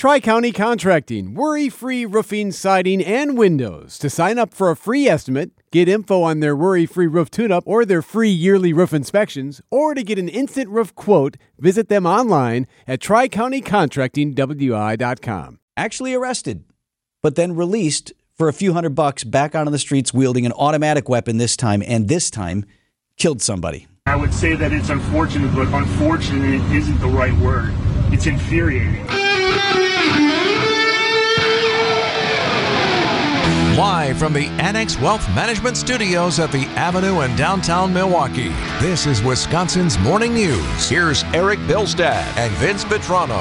Tri-County Contracting, worry-free roofing, siding, and windows. To sign up for a free estimate, get info on their worry-free roof tune-up or their free yearly roof inspections, or to get an instant roof quote, visit them online at TriCountyContractingWI.com. Actually arrested, but then released for a few $100 back out on the streets wielding an automatic weapon this time, and this time killed somebody. I would say that it's unfortunate, but unfortunate isn't the right word. It's infuriating. Live from the Annex Wealth Management Studios at the Avenue in downtown Milwaukee, this is Wisconsin's Morning News. Here's Eric Bilstad and Vince Petrano.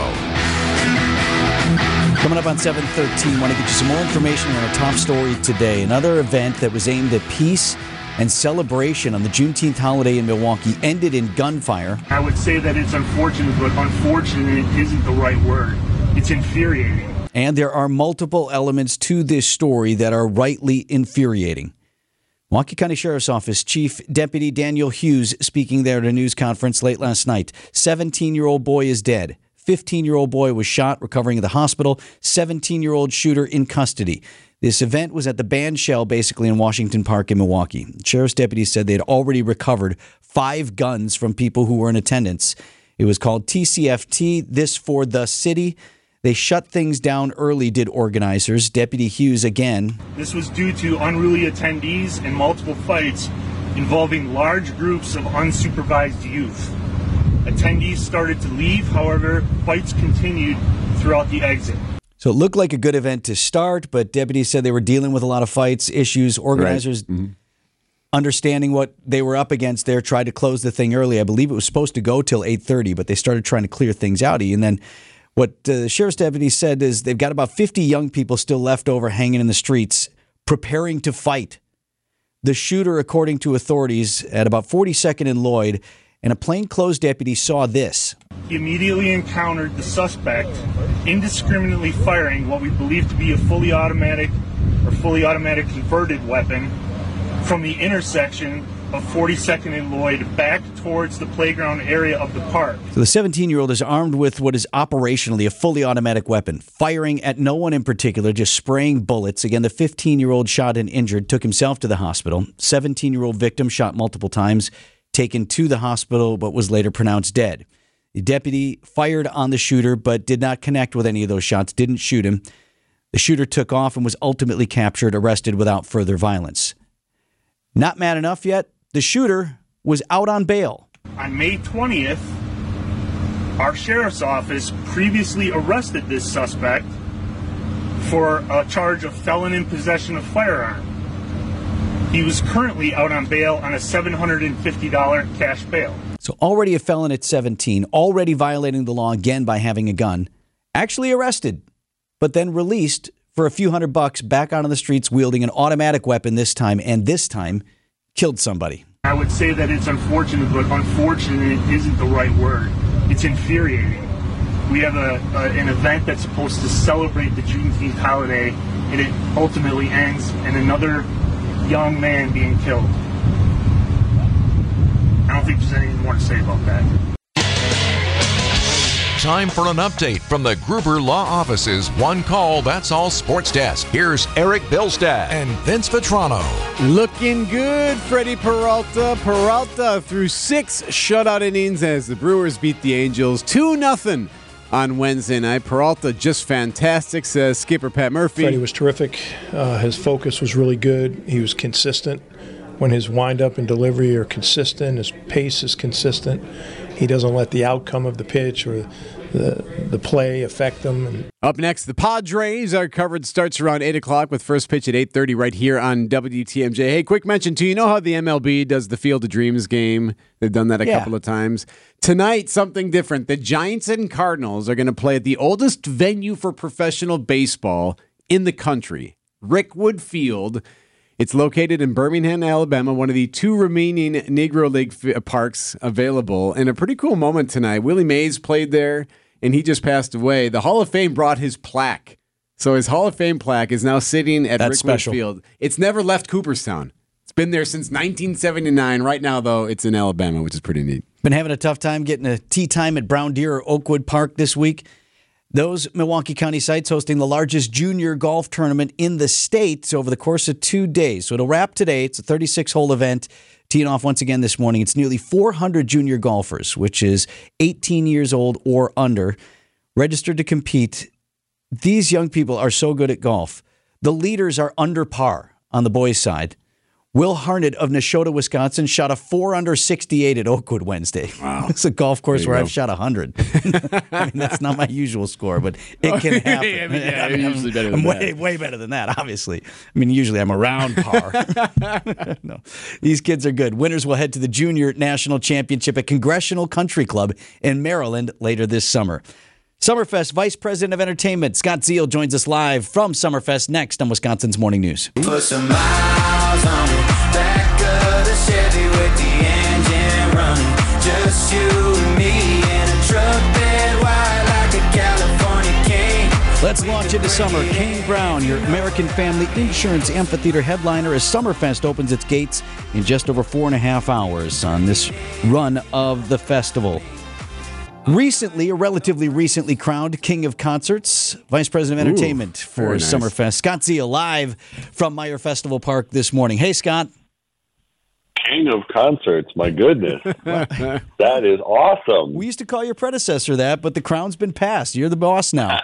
Coming up on 7:13, want to get you some more information on our top story today. Another event that was aimed at peace and celebration on the Juneteenth holiday in Milwaukee ended in gunfire. I would say that it's unfortunate, but unfortunate isn't the right word. It's infuriating. And there are multiple elements to this story that are rightly infuriating. Milwaukee County Sheriff's Office Chief Deputy Daniel Hughes speaking there at a news conference late last night. 17-year-old boy is dead. 15-year-old boy was shot, recovering at the hospital. 17-year-old shooter in custody. This event was at the band shell, basically, in Washington Park in Milwaukee. Sheriff's deputies said they had already recovered 5 guns from people who were in attendance. It was called TCFT, This for the City. They shut things down early, did organizers. Deputy Hughes again. This was due to unruly attendees and multiple fights involving large groups of unsupervised youth. Attendees started to leave, however, fights continued throughout the exit. So it looked like a good event to start, but deputies said they were dealing with a lot of fights, issues. Organizers, understanding what they were up against there, tried to close the thing early. I believe it was supposed to go till 8:30, but they started trying to clear things out. And then what the sheriff's deputy said is they've got about 50 young people still left over hanging in the streets, preparing to fight. The shooter, according to authorities, at about 42nd and Lloyd, and a plainclothes deputy saw this. He immediately encountered the suspect indiscriminately firing what we believe to be a fully automatic converted weapon from the intersection of 42nd and Lloyd back towards the playground area of the park. So the 17-year-old is armed with what is operationally a fully automatic weapon, firing at no one in particular, just spraying bullets. Again, the 15-year-old shot and injured, took himself to the hospital. 17-year-old victim shot multiple times, taken to the hospital, but was later pronounced dead. The deputy fired on the shooter, but did not connect with any of those shots, didn't shoot him. The shooter took off and was ultimately captured, arrested without further violence. Not mad enough yet, the shooter was out on bail. On May 20th, our sheriff's office previously arrested this suspect for a charge of felon in possession of firearm. He was currently out on bail on a $750 cash bail. So already a felon at 17, already violating the law again by having a gun, actually arrested, but then released for a few $100 back out on the streets wielding an automatic weapon this time, and this time killed somebody. I would say that it's unfortunate, but unfortunate isn't the right word. It's infuriating. We have an event that's supposed to celebrate the Juneteenth holiday, and it ultimately ends in another young man being killed. I don't think there's anything more to say about that. Time for an update from the Gruber Law Office's One Call, That's All Sports Desk. Here's Eric Bilstad and Vince Vetrano. Looking good, Freddie Peralta. Peralta threw 6 shutout innings as the Brewers beat the Angels 2-0 on Wednesday night. Peralta just fantastic, says skipper Pat Murphy. Freddie was terrific. His focus was really good. He was consistent. When his windup and delivery are consistent, his pace is consistent. He doesn't let the outcome of the pitch or the play affect him. Up next, the Padres. Our coverage starts around 8 o'clock with first pitch at 8:30 right here on WTMJ. Hey, quick mention, too. You know how the MLB does the Field of Dreams game? They've done that a couple of times. Tonight, something different. The Giants and Cardinals are going to play at the oldest venue for professional baseball in the country, Rickwood Field. It's located in Birmingham, Alabama, one of the 2 remaining Negro League parks available. And a pretty cool moment tonight. Willie Mays played there, and he just passed away. The Hall of Fame brought his plaque. So his Hall of Fame plaque is now sitting at Rickwood Field. It's never left Cooperstown. It's been there since 1979. Right now, though, it's in Alabama, which is pretty neat. Been having a tough time getting a tee time at Brown Deer or Oakwood Park this week. Those Milwaukee County sites hosting the largest junior golf tournament in the state over the course of 2 days. So it'll wrap today. It's a 36-hole event. Teeing off once again this morning. It's nearly 400 junior golfers, which is 18 years old or under, registered to compete. These young people are so good at golf. The leaders are under par on the boys' side. Will Harnett of Neshota, Wisconsin, shot a 4 under 68 at Oakwood Wednesday. Wow. It's a golf course where I've shot 100. I mean, that's not my usual score, but it can happen. Usually better than that. Way better than that, obviously. I mean, usually I'm around par. No, these kids are good. Winners will head to the Junior National Championship at Congressional Country Club in Maryland later this summer. Summerfest Vice President of Entertainment Scott Zeal joins us live from Summerfest next on Wisconsin's Morning News. Put some miles on it, back of the Chevy with the engine running. Just you and me in a truck bed wide like a California king. Let's launch into summer. Kane Brown, your American Family Insurance Amphitheater headliner, as Summerfest opens its gates in just over 4.5 hours on this run of the festival. Relatively recently crowned King of Concerts, Vice President of Entertainment for Summerfest. Scott Zeal live from Meyer Festival Park this morning. Hey, Scott. King of Concerts, my goodness. That is awesome. We used to call your predecessor that, but the crown's been passed. You're the boss now.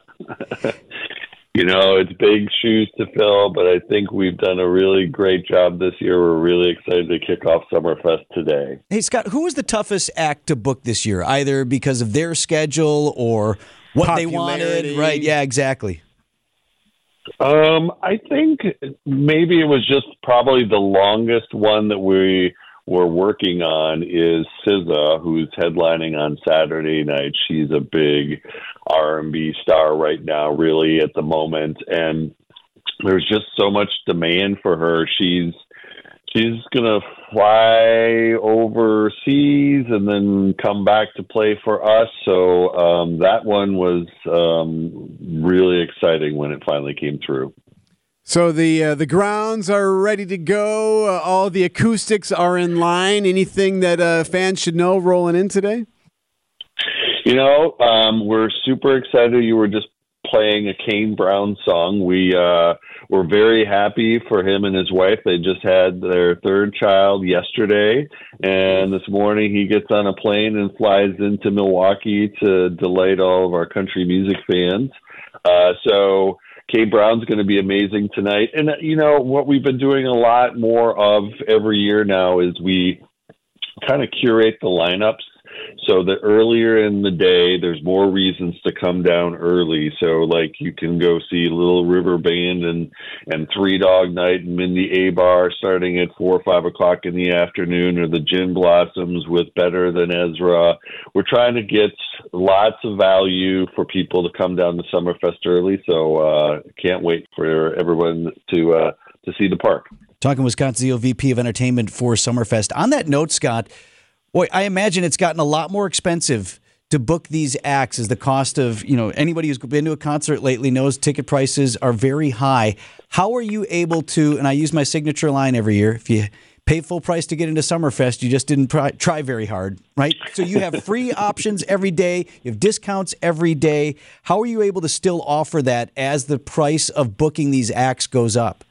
You know, it's big shoes to fill, but I think we've done a really great job this year. We're really excited to kick off Summerfest today. Hey, Scott, who was the toughest act to book this year, either because of their schedule or what they wanted? Right, yeah, exactly. I think maybe it was just probably the longest one that we were working on is SZA, who's headlining on Saturday night. She's a big R&B star right now, really, at the moment. And there's just so much demand for her. She's going to fly overseas and then come back to play for us. So that one was really exciting when it finally came through. So the grounds are ready to go. All the acoustics are in line. Anything that fans should know rolling in today? You know, we're super excited. You were just playing a Kane Brown song. We're very happy for him and his wife. They just had their third child yesterday, and this morning he gets on a plane and flies into Milwaukee to delight all of our country music fans. So Kane Brown's going to be amazing tonight. And, you know, what we've been doing a lot more of every year now is we kind of curate the lineups so that earlier in the day, there's more reasons to come down early. So, like, you can go see Little River Band and Three Dog Night and Mindy A Bar starting at 4 or 5 o'clock in the afternoon, or the Gin Blossoms with Better Than Ezra. We're trying to get lots of value for people to come down to Summerfest early. So, can't wait for everyone to see the park. Talking with Scott Zeal, VP of Entertainment for Summerfest. On that note, Scott, boy, I imagine it's gotten a lot more expensive to book these acts as the cost of, you know, anybody who's been to a concert lately knows ticket prices are very high. How are you able to, and I use my signature line every year, if you pay full price to get into Summerfest, you just didn't try very hard, right? So you have free options every day. You have discounts every day. How are you able to still offer that as the price of booking these acts goes up?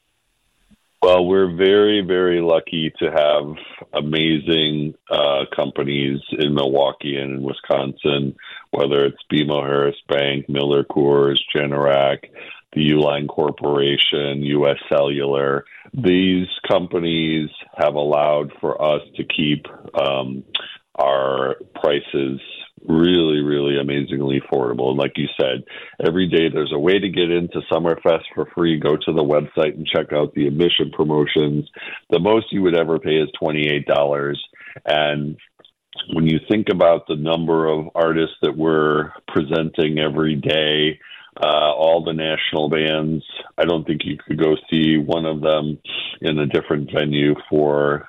Well, we're very, very lucky to have amazing companies in Milwaukee and in Wisconsin, whether it's BMO Harris Bank, Miller Coors, Generac, the Uline Corporation, U.S. Cellular. These companies have allowed for us to keep our prices really, really amazingly affordable. And like you said, every day there's a way to get into Summerfest for free. Go to the website and check out the admission promotions. The most you would ever pay is $28. And when you think about the number of artists that we're presenting every day, all the national bands, I don't think you could go see one of them in a different venue for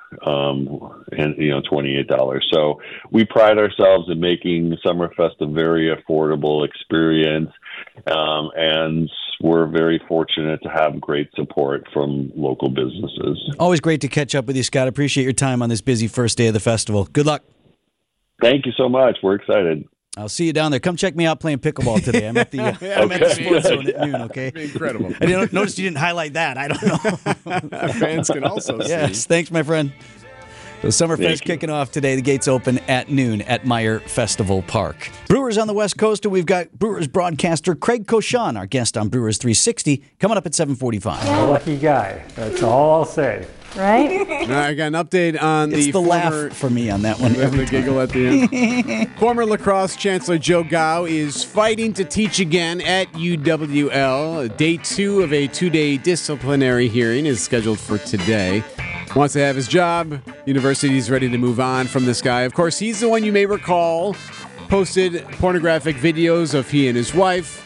$28. So we pride ourselves in making Summerfest a very affordable experience, and we're very fortunate to have great support from local businesses. Always great to catch up with you, Scott. Appreciate your time on this busy first day of the festival. Good luck. Thank you so much. We're excited. I'll see you down there. Come check me out playing pickleball today. I'm at the I'm at the Sports Zone at noon. Okay. Incredible. I didn't notice you didn't highlight that. I don't know. Fans can also see. Yes. Thanks, my friend. So Summerfest kicking off today. The gates open at noon at Meyer Festival Park. Brewers on the West Coast, and we've got Brewers broadcaster Craig Cochon, our guest on Brewers 360, coming up at 7:45. A lucky guy. That's all I'll say. Right? I got an update on It's the former, laugh for me on that one. the giggle at the end. Former lacrosse chancellor Joe Gao is fighting to teach again at UWL. Day 2 of a 2-day disciplinary hearing is scheduled for today. Wants to have his job. University's ready to move on from this guy. Of course, he's the one you may recall posted pornographic videos of he and his wife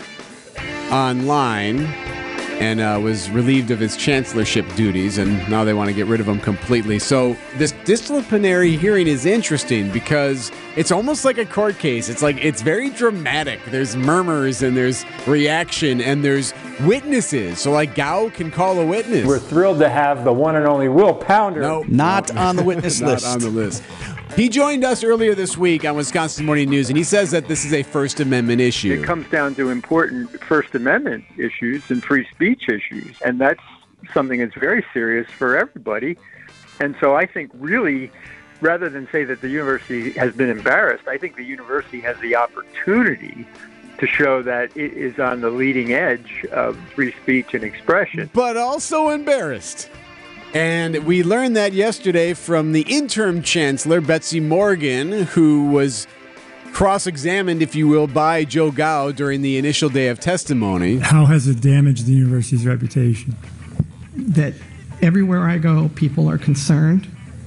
online and was relieved of his chancellorship duties, and now they want to get rid of him completely. So this disciplinary hearing is interesting because it's almost like a court case. It's very dramatic. There's murmurs and there's reaction and there's witnesses. So like Gao can call a witness. We're thrilled to have the one and only Will Pounder. Not on the witness list. Not on the list. He joined us earlier this week on Wisconsin Morning News, and he says that this is a First Amendment issue. It comes down to important First Amendment issues and free speech issues, and that's something that's very serious for everybody. And so I think really, rather than say that the university has been embarrassed, I think the university has the opportunity to show that it is on the leading edge of free speech and expression. But also embarrassed. And we learned that yesterday from the interim chancellor, Betsy Morgan, who was cross-examined, if you will, by Joe Gao during the initial day of testimony. How has it damaged the university's reputation? That everywhere I go, people are concerned.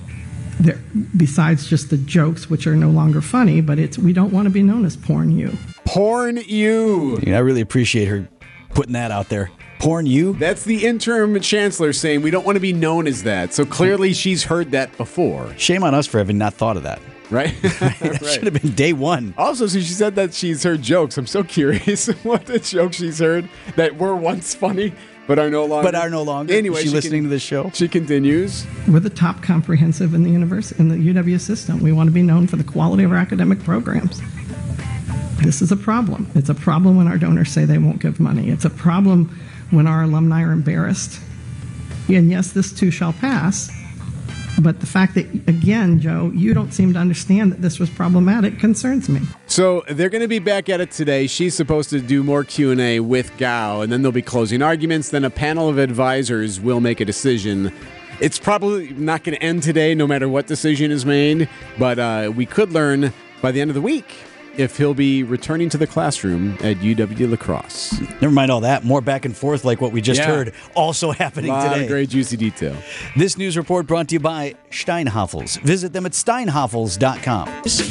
Besides just the jokes, which are no longer funny, but we don't want to be known as Porn U. Porn U. I really appreciate her putting that out there. Porn U? That's the interim chancellor saying we don't want to be known as that. So clearly she's heard that before. Shame on us for having not thought of that. Right? That should have been day one. Also, so she said that she's heard jokes. I'm so curious what the jokes she's heard that were once funny but are no longer. Anyway, is she listening to this show? She continues. We're the top comprehensive in the university, in the UW system. We want to be known for the quality of our academic programs. This is a problem. It's a problem when our donors say they won't give money. It's a problem when our alumni are embarrassed. And yes, this too shall pass. But the fact that, again, Joe, you don't seem to understand that this was problematic concerns me. So they're going to be back at it today. She's supposed to do more Q&A with Gao, and then there'll be closing arguments. Then a panel of advisors will make a decision. It's probably not going to end today, no matter what decision is made. But we could learn by the end of the week if he'll be returning to the classroom at UW La Crosse. Never mind all that. More back and forth like what we just heard also happening today. A lot today. of great juicy detail. This news report brought to you by Steinhoffels. Visit them at steinhoffels.com.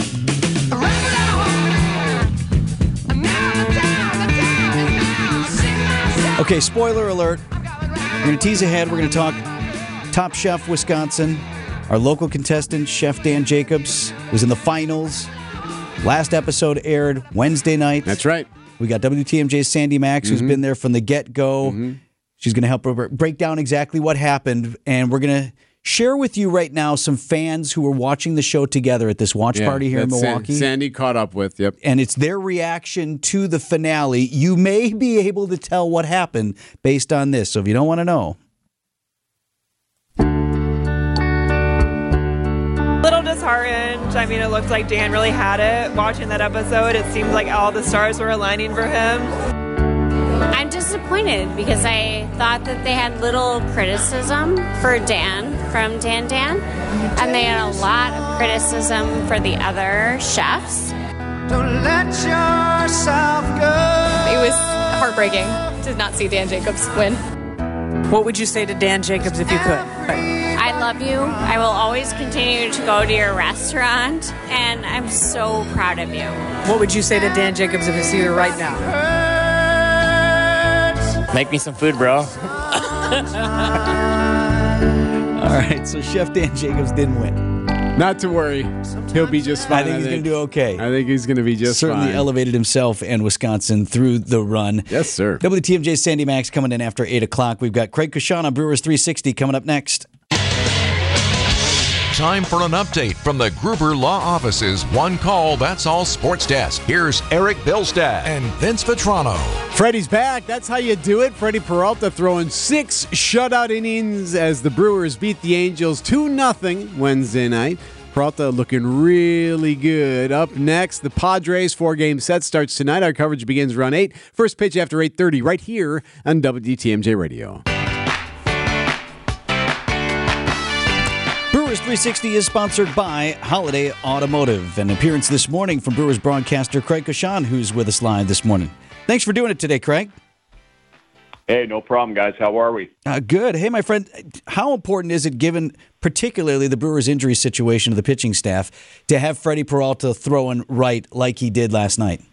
Okay, spoiler alert. We're going to tease ahead. We're going to talk Top Chef Wisconsin. Our local contestant, Chef Dan Jacobs, was in the finals. Last episode aired Wednesday night. That's right. We got WTMJ's Sandy Max, who's been there from the get-go. She's going to help break down exactly what happened, and we're going to share with you right now some fans who were watching the show together at this watch party here in Milwaukee. Sandy caught up with, yep. And it's their reaction to the finale. You may be able to tell what happened based on this, so if you don't want to know. Little disheartened. I mean, it looked like Dan really had it. Watching that episode, it seemed like all the stars were aligning for him. I'm disappointed because I thought that they had little criticism for Dan from Dan, and they had a lot of criticism for the other chefs. Don't let yourself go. It was heartbreaking to not see Dan Jacobs win. What would you say to Dan Jacobs if you could? I love you. I will always continue to go to your restaurant, and I'm so proud of you. What would you say to Dan Jacobs if you see her right now? Make me some food, bro. All right, so Chef Dan Jacobs didn't win. Not to worry. He'll be just fine. I think he's going to do okay. I think he's going to be just Certainly fine. elevated himself and Wisconsin through the run. Yes, sir. WTMJ's Sandy Max coming in after 8 o'clock. We've got Craig Cochon on Brewers 360 coming up next. time for an update from the Gruber Law Office's One Call, That's All Sports Desk. Here's Eric Bilstad and Vince Vitrano. Freddie's back. That's how you do it. Freddie Peralta throwing 6 shutout innings as the Brewers beat the Angels 2-0 Wednesday night. Peralta looking really good. Up next, the Padres 4-game set starts tonight. Our coverage begins around 8. First pitch after 8:30 right here on WTMJ Radio. Brewers 360 is sponsored by Holiday Automotive. An appearance this morning from Brewers broadcaster Craig Cochon, who's with us live this morning. Thanks for doing it today, Craig. Hey, no problem, guys. How are we? Good. Hey, my friend, how important is it, given particularly the Brewers' injury situation of the pitching staff, to have Freddie Peralta throwing right like he did last night?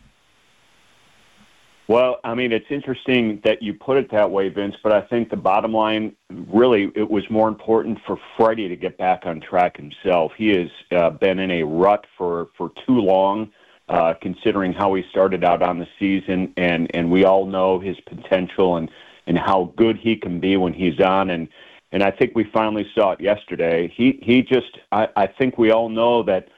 Well, I mean, it's interesting that you put it that way, Vince, but I think the bottom line, really, it was more important for Freddie to get back on track himself. He has been in a rut for too long, considering how he started out on the season, and we all know his potential and how good he can be when he's on, and I think we finally saw it yesterday. He just, I think we all know that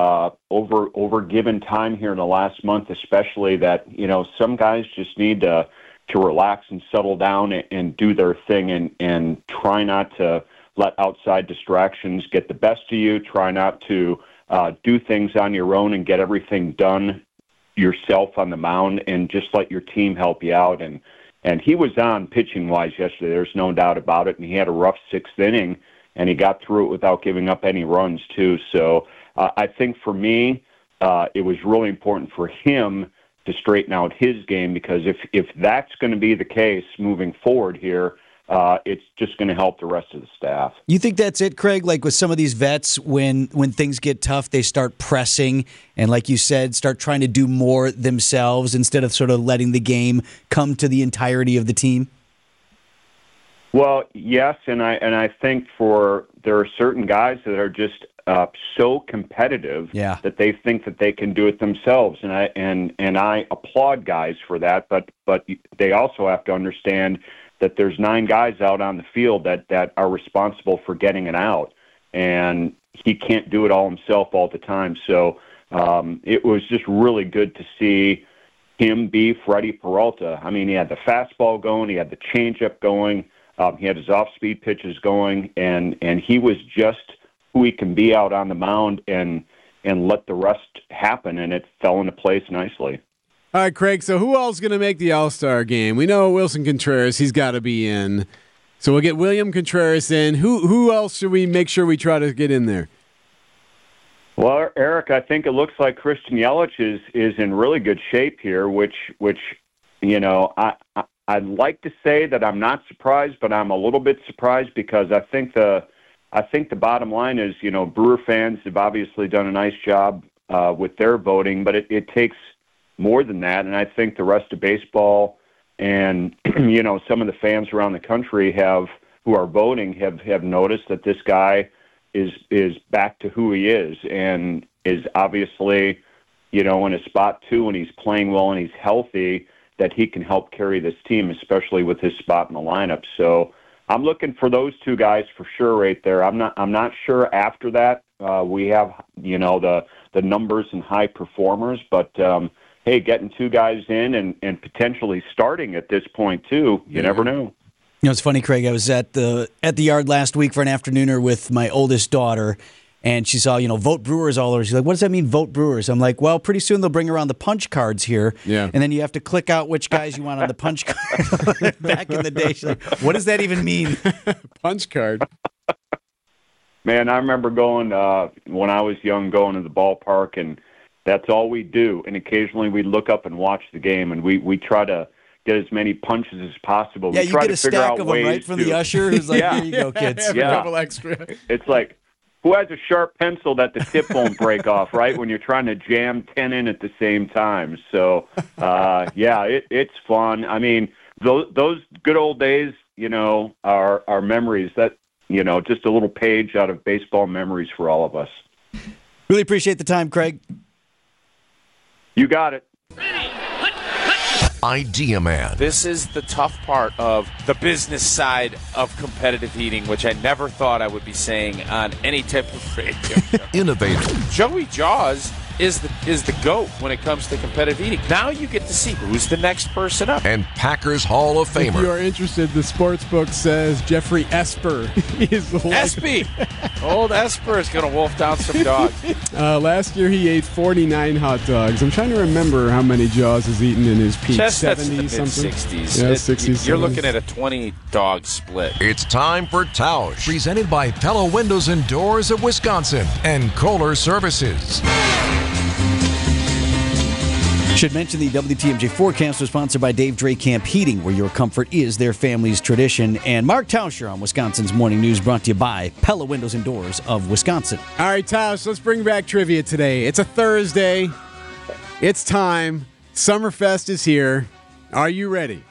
over given time here in the last month, especially, that some guys just need to relax and settle down and do their thing and try not to let outside distractions get the best of you. Try not to do things on your own and get everything done yourself on the mound, and just let your team help you out. And he was on pitching-wise yesterday. There's no doubt about it. And he had a rough 6th inning, and he got through it without giving up any runs, too. So I think for me, it was really important for him to straighten out his game, because if that's going to be the case moving forward here, it's just going to help the rest of the staff. You think that's it, Craig? Like with some of these vets, when things get tough, they start pressing and, like you said, start trying to do more themselves instead of sort of letting the game come to the entirety of the team? Well, yes, and I think there are certain guys that are just so competitive that they think that they can do it themselves, and I applaud guys for that. But they also have to understand that there's 9 guys out on the field that are responsible for getting it out, and he can't do it all himself all the time. So it was just really good to see him be Freddie Peralta. I mean, he had the fastball going, he had the changeup going, he had his off-speed pitches going, and he was just who he can be out on the mound and let the rest happen, and it fell into place nicely. All right, Craig, so who else is going to make the All-Star game? We know Wilson Contreras, he's got to be in. So we'll get William Contreras in. Who else should we make sure we try to get in there? Well, Eric, I think it looks like Christian Yelich is in really good shape here, which I'd like to say that I'm not surprised, but I'm a little bit surprised, because I think the bottom line is, Brewer fans have obviously done a nice job with their voting, but it takes more than that, and I think the rest of baseball and some of the fans around the country who are voting have noticed that this guy is back to who he is, and is obviously in a spot too, and he's playing well and he's healthy, that he can help carry this team, especially with his spot in the lineup. So I'm looking for those 2 guys for sure right there. I'm not sure after that. We have the numbers and high performers, but hey, getting 2 guys in and potentially starting at this point too, you never know. It's funny, Craig. I was at the yard last week for an afternooner with my oldest daughter, and she saw, vote Brewers all over. She's like, what does that mean, vote Brewers? I'm like, well, pretty soon they'll bring around the punch cards here. Yeah. And then you have to click out which guys you want on the punch card. Back in the day, she's like, what does that even mean? Punch card. Man, I remember going, when I was young, going to the ballpark, and that's all we do. And occasionally we'd look up and watch the game, and we try to get as many punches as possible. Yeah, we you try get to a figure stack out of them right from the usher who's like, here you go, kids. Yeah, a couple extra. It's like, who has a sharp pencil that the tip won't break off, right, when you're trying to jam 10 in at the same time. So, it's fun. I mean, those good old days, are memories that, just a little page out of baseball memories for all of us. Really appreciate the time, Craig. You got it. Idea Man. This is the tough part of the business side of competitive eating, which I never thought I would be saying on any type of radio show. Innovator. Joey Jaws is the GOAT when it comes to competitive eating. Now you get to see who's the next person up. And Packers Hall of Famer. If you are interested, the sports book says Jeffrey Esper is the Espy! Old Esper is going to wolf down some dogs. Last year he ate 49 hot dogs. I'm trying to remember how many Jaws has eaten in his peak. Chestnuts 70 in the something? mid-60s. Yeah, 60s. You're 70s. looking at a 20-dog split. It's time for Tausch, presented by Pella Windows and Doors of Wisconsin and Kohler Services. Should mention the WTMJ forecast was sponsored by Dave Dre Camp Heating, where your comfort is their family's tradition. And Mark Tauscher on Wisconsin's Morning News, brought to you by Pella Windows and Doors of Wisconsin. All right, Tausch, let's bring back trivia today. It's a Thursday. It's time. Summerfest is here. Are you ready?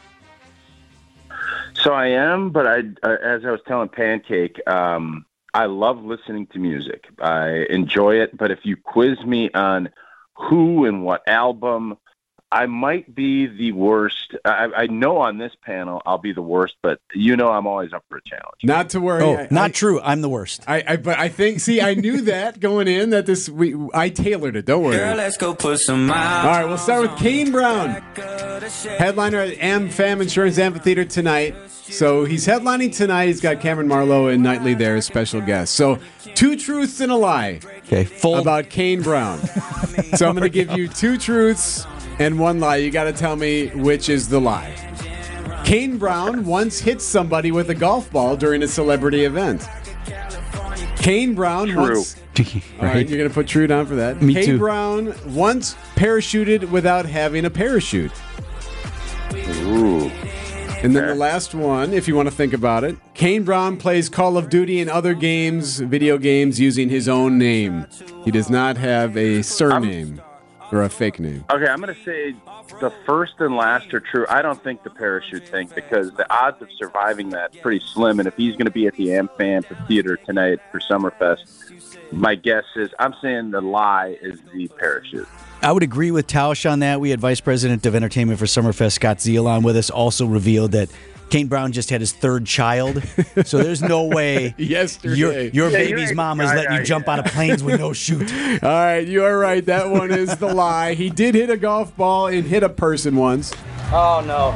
So I am, but as I was telling Pancake, I love listening to music. I enjoy it, but if you quiz me on who and what album, I might be the worst. I know on this panel I'll be the worst, but I'm always up for a challenge. Not to worry. Oh, not true. I'm the worst. But I think, I knew that going in, that I tailored it. Don't worry. Girl, let's go put some miles. All right, we'll start with Kane Brown, headliner at AmFam Insurance Amphitheater tonight. So he's headlining tonight. He's got Cameron Marlowe and Knightley there as special guests. So 2 truths and a lie about Kane Brown. So I'm going to give you 2 truths and 1 lie. You got to tell me which is the lie. Kane Brown once hit somebody with a golf ball during a celebrity event. Kane Brown once... All right, you're going to put true down for that. Me Kane too. Brown once parachuted without having a parachute. Ooh. And then the last one, if you want to think about it, Kane Brown plays Call of Duty and other games, video games, using his own name. He does not have a surname or a fake name. Okay, I'm going to say the first and last are true. I don't think the parachute thing, because the odds of surviving that's pretty slim. And if he's going to be at the AmFam Theater tonight for Summerfest, my guess is, I'm saying the lie is the parachute. I would agree with Tausch on that. We had Vice President of Entertainment for Summerfest, Scott Zeal, on with us, also revealed that Kane Brown just had his 3rd child. So there's no way your baby's mom is letting you jump out of planes with no chute. All right, you are right. That one is the lie. He did hit a golf ball and hit a person once. Oh, no.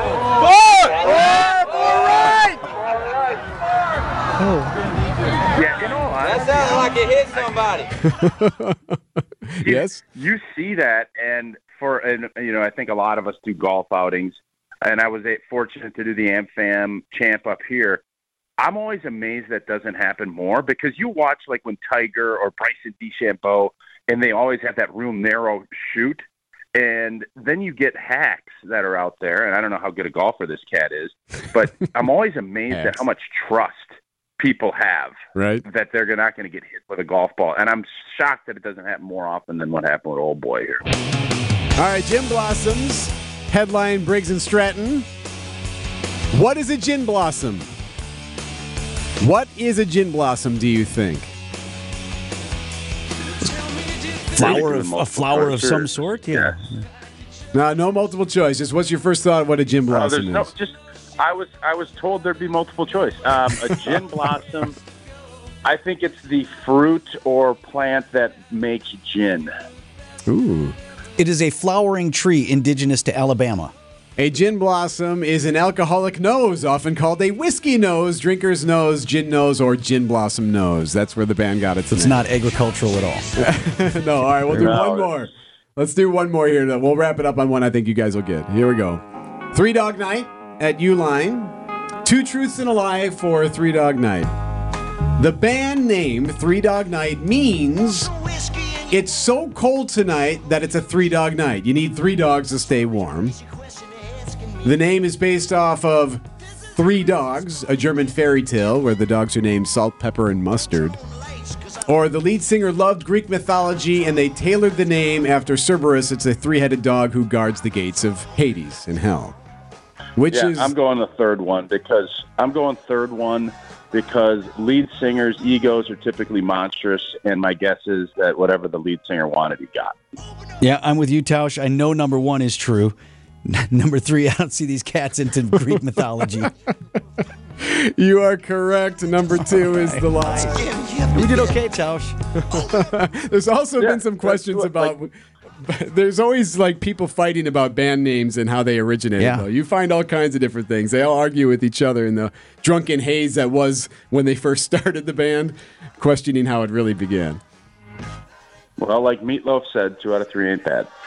Yeah, that sounded like it hit somebody. Yes? You see that, and I think a lot of us do golf outings, and I was fortunate to do the AmFam Champ up here. I'm always amazed that doesn't happen more, because you watch like when Tiger or Bryson DeChambeau, and they always have that real narrow shoot, and then you get hacks that are out there, and I don't know how good a golfer this cat is, but I'm always amazed at how much trust people have, right, that they're not going to get hit with a golf ball. And I'm shocked that it doesn't happen more often than what happened with old boy here. All right, Gin Blossoms, headline Briggs and Stratton. What is a gin blossom? What is a gin blossom, do you think? A flower of some sort? Yeah. No multiple choice. Just what's your first thought what a gin blossom is? I was told there'd be multiple choice. A gin blossom, I think it's the fruit or plant that makes gin. Ooh. It is a flowering tree indigenous to Alabama. A gin blossom is an alcoholic nose, often called a whiskey nose, drinker's nose, gin nose, or gin blossom nose. That's where the band got its name. It's not agricultural at all. No, all right, we'll do one more. Let's do one more here. We'll wrap it up on one I think you guys will get. Here we go. 3 Dog Night at Uline. 2 truths and a lie for 3 Dog Night. The band name 3 Dog Night means it's so cold tonight that it's a 3 dog night. You need 3 dogs to stay warm. The name is based off of 3 Dogs, a German fairy tale where the dogs are named Salt, Pepper, and Mustard. Or the lead singer loved Greek mythology and they tailored the name after Cerberus. It's a 3-headed dog who guards the gates of Hades and hell. I'm going the third one because lead singers' egos are typically monstrous, and my guess is that whatever the lead singer wanted, he got. Yeah, I'm with you, Tausch. I know number 1 is true. Number 3, I don't see these cats into Greek mythology. You are correct. Number 2 is The Lie. We did okay, Tausch. There's also been some questions about... There's always like people fighting about band names and how they originated. Yeah. Though. You find all kinds of different things. They all argue with each other in the drunken haze that was when they first started the band, questioning how it really began. Well, like Meatloaf said, 2 out of 3 ain't bad.